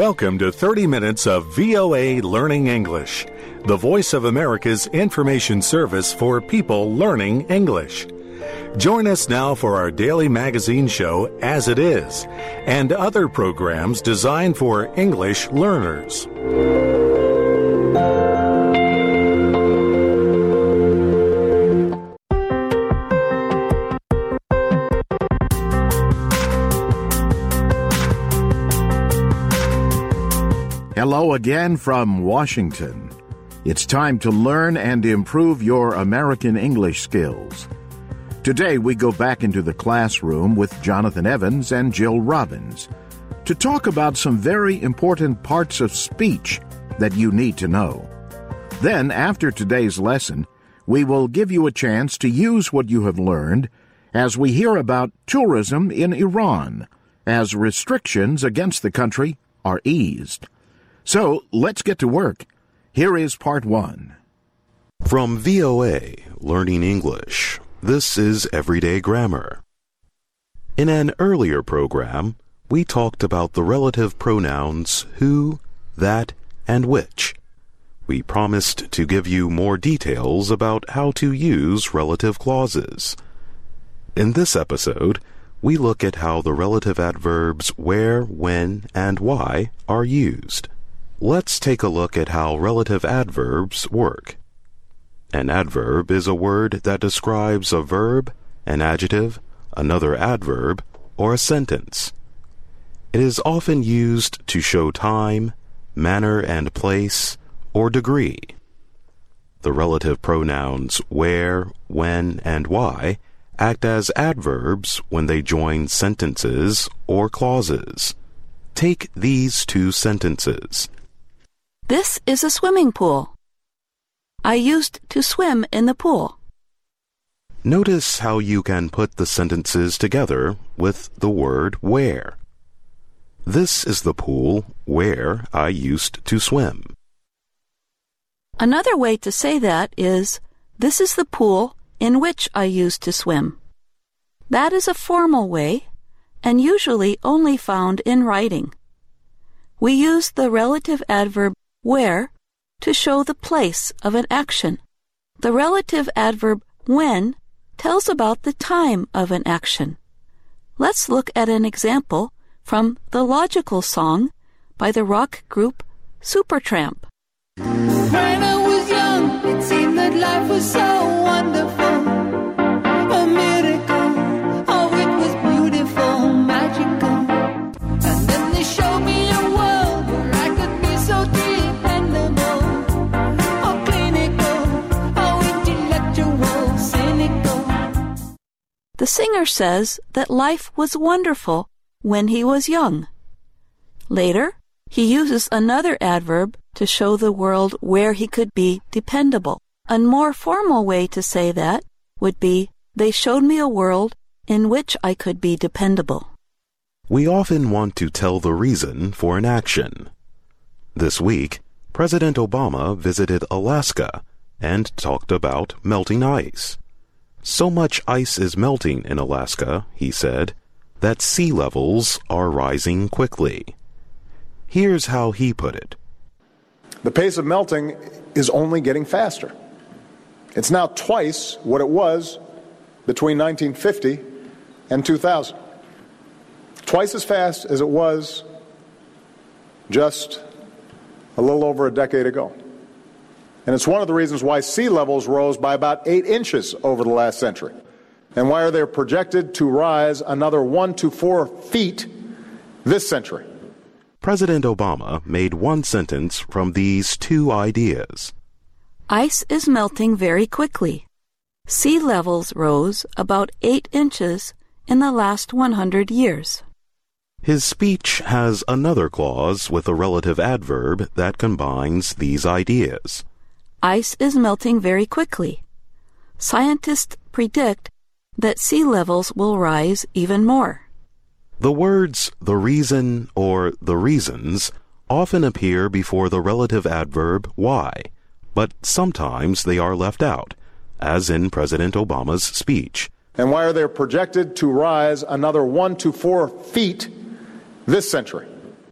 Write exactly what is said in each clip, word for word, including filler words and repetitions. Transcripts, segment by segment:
Welcome to thirty minutes of V O A Learning English, the voice of America's information service for people learning English. Join us now for our daily magazine show, As It Is, and other programs designed for English learners. Hello again from Washington. It's time to learn and improve your American English skills. Today we go back into the classroom with Jonathan Evans and Jill Robbins to talk about some very important parts of speech that you need to know. Then, after today's lesson, we will give you a chance to use what you have learned as we hear about tourism in Iran as restrictions against the country are eased. So, let's get to work. Here is part one. From V O A Learning English, this is Everyday Grammar. In an earlier program, we talked about the relative pronouns who, that, and which. We promised to give you more details about how to use relative clauses. In this episode, we look at how the relative adverbs where, when, and why are used. Let's take a look at how relative adverbs work. An adverb is a word that describes a verb, an adjective, another adverb, or a sentence. It is often used to show time, manner and place, or degree. The relative pronouns where, when, and why act as adverbs when they join sentences or clauses. Take these two sentences. This is a swimming pool. I used to swim in the pool. Notice how you can put the sentences together with the word where. This is the pool where I used to swim. Another way to say that is, this is the pool in which I used to swim. That is a formal way, and usually only found in writing. We use the relative adverb where to show the place of an action. The relative adverb when tells about the time of an action. Let's look at an example from the Logical Song by the rock group Supertramp. When I was young, it seemed that life was so wonderful, a miracle. Oh, it was beautiful, magical. And then they showed me a world where I could be so dependable, oh, clinical, oh, intellectual, cynical. The singer says that life was wonderful when he was young. Later, he uses another adverb to show the world where he could be dependable. A more formal way to say that would be, they showed me a world in which I could be dependable. We often want to tell the reason for an action. This week, President Obama visited Alaska and talked about melting ice. So much ice is melting in Alaska, he said, that sea levels are rising quickly. Here's how he put it. The pace of melting is only getting faster. It's now twice what it was between nineteen fifty and two thousand. Twice as fast as it was just a little over a decade ago. And it's one of the reasons why sea levels rose by about eight inches over the last century, and why they're projected to rise another one to four feet this century. President Obama made one sentence from these two ideas. Ice is melting very quickly. Sea levels rose about eight inches in the last one hundred years. His speech has another clause with a relative adverb that combines these ideas. Ice is melting very quickly. Scientists predict that sea levels will rise even more. The words the reason or the reasons often appear before the relative adverb why, but sometimes they are left out, as in President Obama's speech. And why are they projected to rise another one to four feet this century?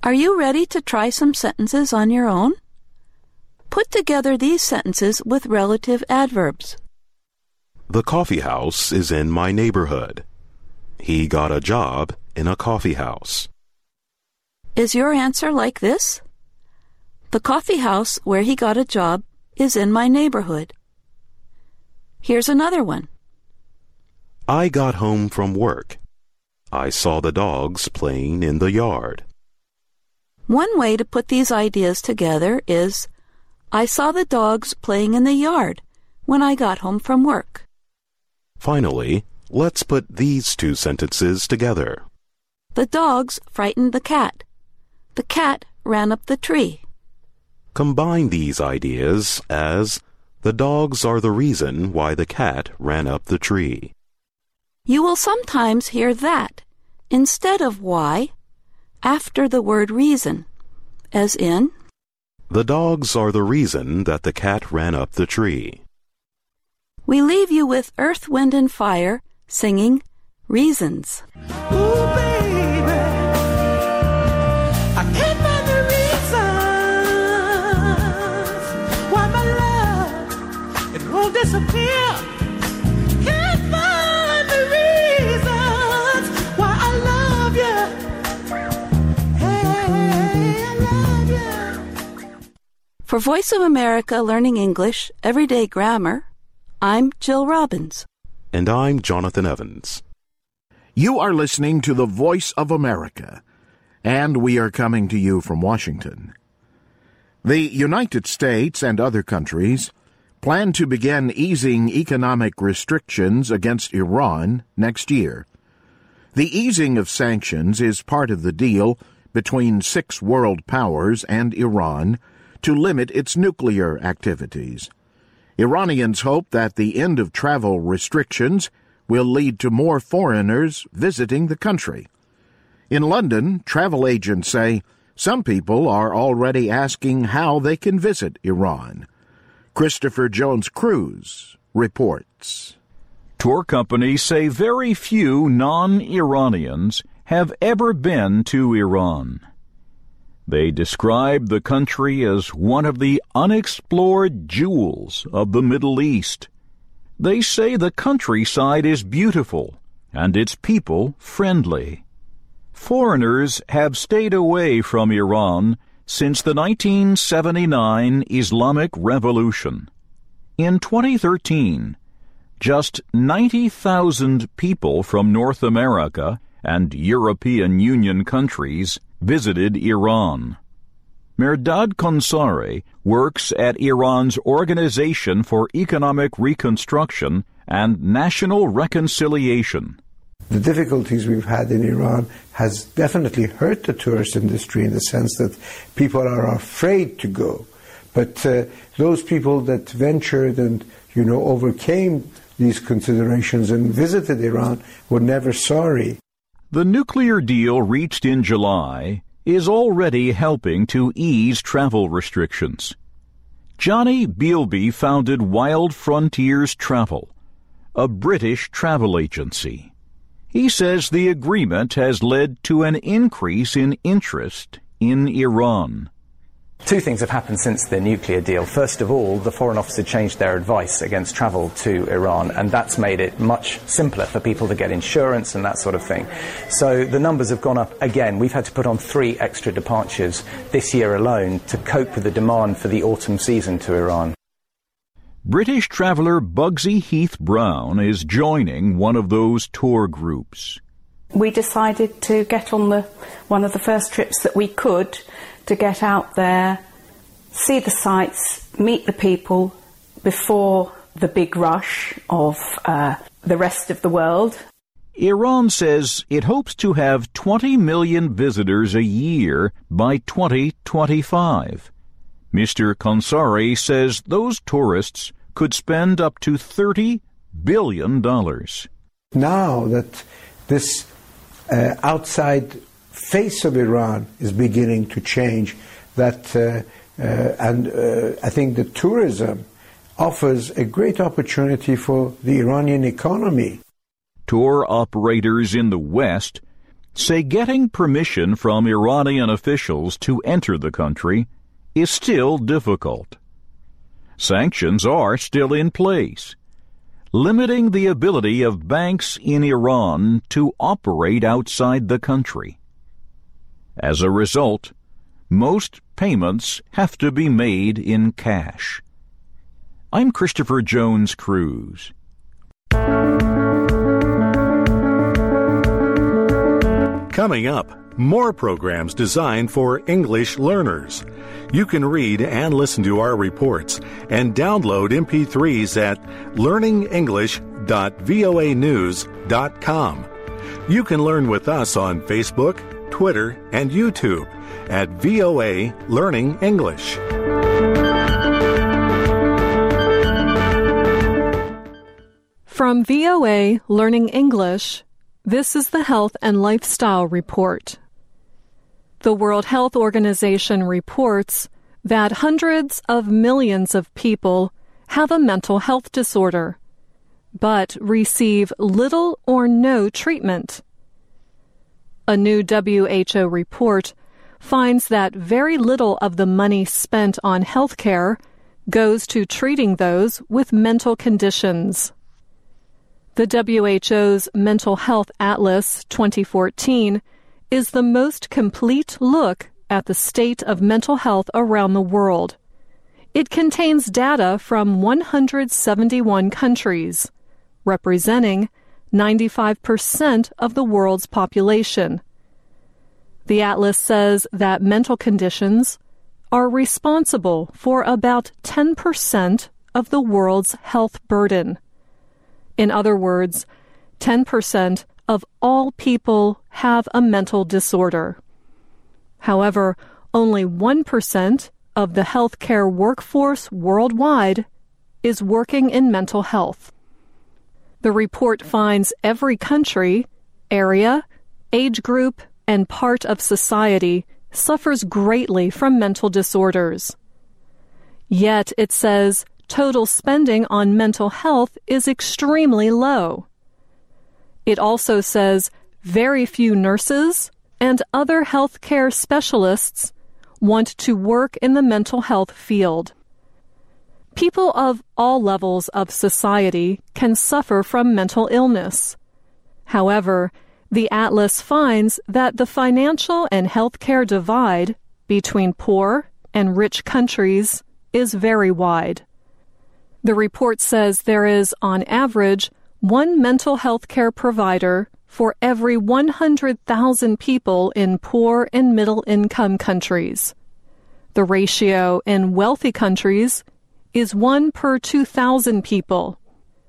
Are you ready to try some sentences on your own? Put together these sentences with relative adverbs. The coffee house is in my neighborhood. He got a job in a coffee house. Is your answer like this? The coffee house where he got a job is in my neighborhood. Here's another one. I got home from work. I saw the dogs playing in the yard. One way to put these ideas together is, I saw the dogs playing in the yard when I got home from work. Finally, let's put these two sentences together. The dogs frightened the cat. The cat ran up the tree. Combine these ideas as, the dogs are the reason why the cat ran up the tree. You will sometimes hear that instead of why after the word reason, as in, the dogs are the reason that the cat ran up the tree. We leave you with Earth, Wind and Fire singing Reasons. Ooh, baby, I can't find the reasons why my love, it won't disappear. Can't find the reasons why I love you. Hey, I love you. For Voice of America Learning English, Everyday Grammar, I'm Jill Robbins. And I'm Jonathan Evans. You are listening to the Voice of America, and we are coming to you from Washington. The United States and other countries plan to begin easing economic restrictions against Iran next year. The easing of sanctions is part of the deal between six world powers and Iran to limit its nuclear activities. Iranians hope that the end of travel restrictions will lead to more foreigners visiting the country. In London, travel agents say some people are already asking how they can visit Iran. Christopher Jones-Cruz reports. Tour companies say very few non-Iranians have ever been to Iran. They describe the country as one of the unexplored jewels of the Middle East. They say the countryside is beautiful and its people friendly. Foreigners have stayed away from Iran since the nineteen seventy-nine Islamic Revolution. In twenty thirteen, just ninety thousand people from North America and European Union countries visited Iran. Mehrdad Konsari works at Iran's Organization for Economic Reconstruction and National Reconciliation. The difficulties we've had in Iran has definitely hurt the tourist industry in the sense that people are afraid to go. But uh, those people that ventured and, you know, overcame these considerations and visited Iran were never sorry. The nuclear deal reached in July is already helping to ease travel restrictions. Johnny Bealby founded Wild Frontiers Travel, a British travel agency. He says the agreement has led to an increase in interest in Iran. Two things have happened since the nuclear deal. First of all, the Foreign Office had changed their advice against travel to Iran, and that's made it much simpler for people to get insurance and that sort of thing. So the numbers have gone up again. We've had to put on three extra departures this year alone to cope with the demand for the autumn season to Iran. British traveller Bugsy Heath Brown is joining one of those tour groups. We decided to get on the one of the first trips that we could to get out there, see the sights, meet the people before the big rush of uh, the rest of the world. Iran says it hopes to have twenty million visitors a year by twenty twenty-five. Mister Konsari says those tourists could spend up to thirty billion dollars. Now that this uh, outside face of Iran is beginning to change, that uh, uh, and uh, I think that tourism offers a great opportunity for the Iranian economy. Tour operators in the West say getting permission from Iranian officials to enter the country is still difficult. Sanctions are still in place, limiting the ability of banks in Iran to operate outside the country. As a result, most payments have to be made in cash. I'm Christopher Jones Cruz. Coming up, more programs designed for English learners. You can read and listen to our reports and download M P threes at learning english dot voa news dot com. You can learn with us on Facebook, Twitter, and YouTube at V O A Learning English. From V O A Learning English, this is the Health and Lifestyle Report. The World Health Organization reports that hundreds of millions of people have a mental health disorder, but receive little or no treatment. A new W H O report finds that very little of the money spent on health care goes to treating those with mental conditions. The W H O's Mental Health Atlas twenty fourteen is the most complete look at the state of mental health around the world. It contains data from one hundred seventy-one countries, representing ninety-five percent of the world's population. The atlas says that mental conditions are responsible for about ten percent of the world's health burden. In other words, ten percent of all people have a mental disorder. However, only one percent of the healthcare workforce worldwide is working in mental health. The report finds every country, area, age group, and part of society suffers greatly from mental disorders. Yet it says total spending on mental health is extremely low. It also says very few nurses and other healthcare specialists want to work in the mental health field. People of all levels of society can suffer from mental illness. However, the atlas finds that the financial and healthcare divide between poor and rich countries is very wide. The report says there is, on average, one mental health care provider for every one hundred thousand people in poor and middle-income countries. The ratio in wealthy countries is one per two thousand people.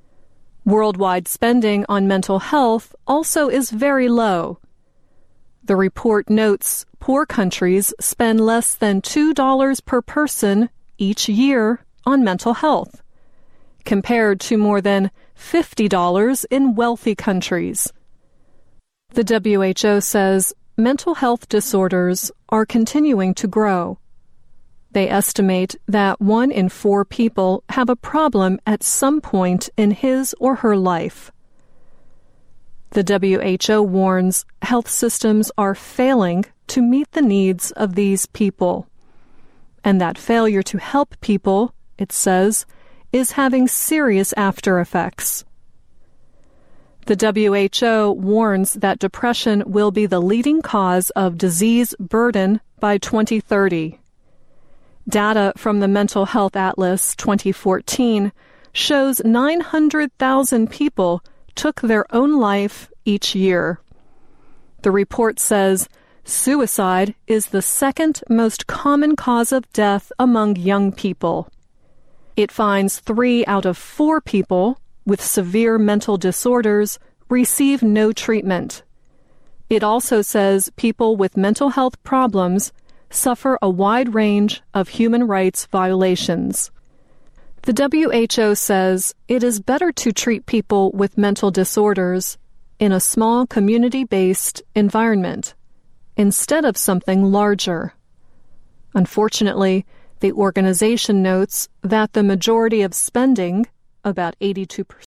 Worldwide spending on mental health also is very low. The report notes poor countries spend less than two dollars per person each year on mental health, compared to more than fifty dollars in wealthy countries. The W H O says mental health disorders are continuing to grow. They estimate that one in four people have a problem at some point in his or her life. The W H O warns health systems are failing to meet the needs of these people, and that failure to help people, it says, is having serious after effects. The W H O warns that depression will be the leading cause of disease burden by twenty thirty. Data from the Mental Health Atlas twenty fourteen shows nine hundred thousand people took their own life each year. The report says suicide is the second most common cause of death among young people. It finds three out of four people with severe mental disorders receive no treatment. It also says people with mental health problems suffer a wide range of human rights violations. The W H O says it is better to treat people with mental disorders in a small community-based environment instead of something larger. Unfortunately, the organization notes that the majority of spending, about eighty-two percent,